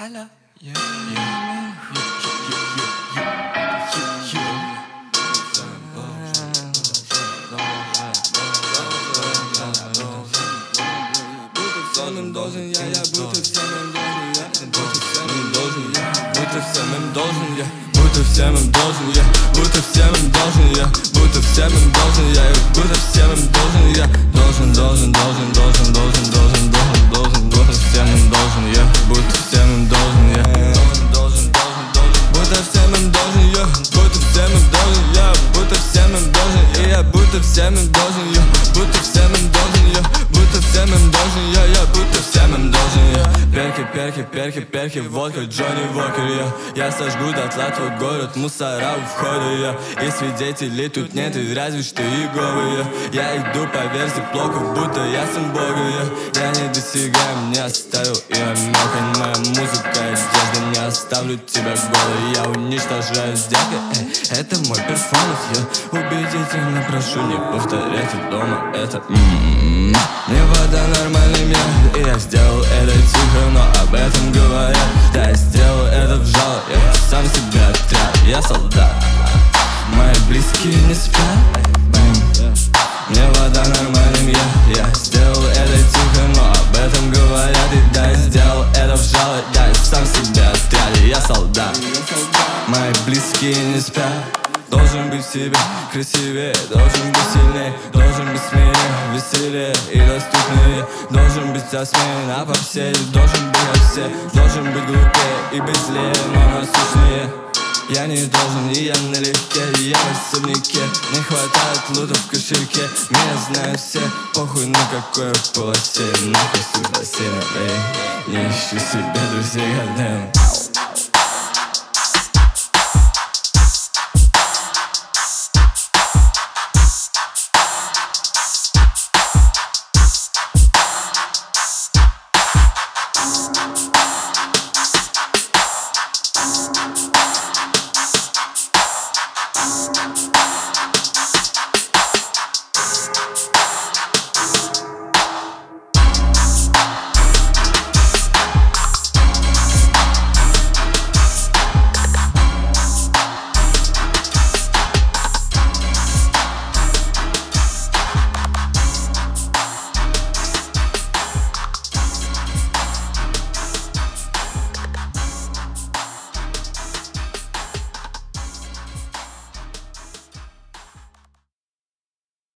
Hello. Должен я будто всем им должен я, будто всем им должен я, будто всем им должен я, будто всем им должен я, будто всем им должен я, будто всем им должен я, будто всем им должен я, должен всем им должен я, будто всем им должен я, будто всем им должен я, будто всем им должен я, будто всем им должен и я, будто всем им должен я, будто всем им должен я, будто всем им должен я, будто всем им должен я. Перки, водка, Джонни Уокер я сожгу дотла твой город, мусора у входа я. И свидетелей тут нет, и разве что Иеговы я иду по версии блоков, будто я сын Бога я не достигаем, не оставил и мелкой моя музыка, одежда, не оставлю тебя голой. Я уничтожаю сделки, это мой перформанс, я убедительно прошу не повторять это дома, это мне вода нормальный мир, и я сделал это тихо, но об этом говорят. Да, я сделал это в жало, я сам себя отряд, я солдат, мои близкие не спят. Мне вода нормальный мир, я сделал это тихо, но об этом говорят. И да, я сделал это в жало, да, я сам себя отряд, я солдат, мои близкие не спят. Должен быть в себе красивее, должен быть сильнее, должен быть смелее, веселее и доступнее. Должен быть осмеян, а по всей должен быть от всех. Должен быть глупее и быть злее, но насущнее. Я не должен, и я налегке, я в особняке. Не хватает лута в кошельке, меня знают все, похуй на какой полосе. Нахуй сюда сильно, не ищу себе друзей, goddamn.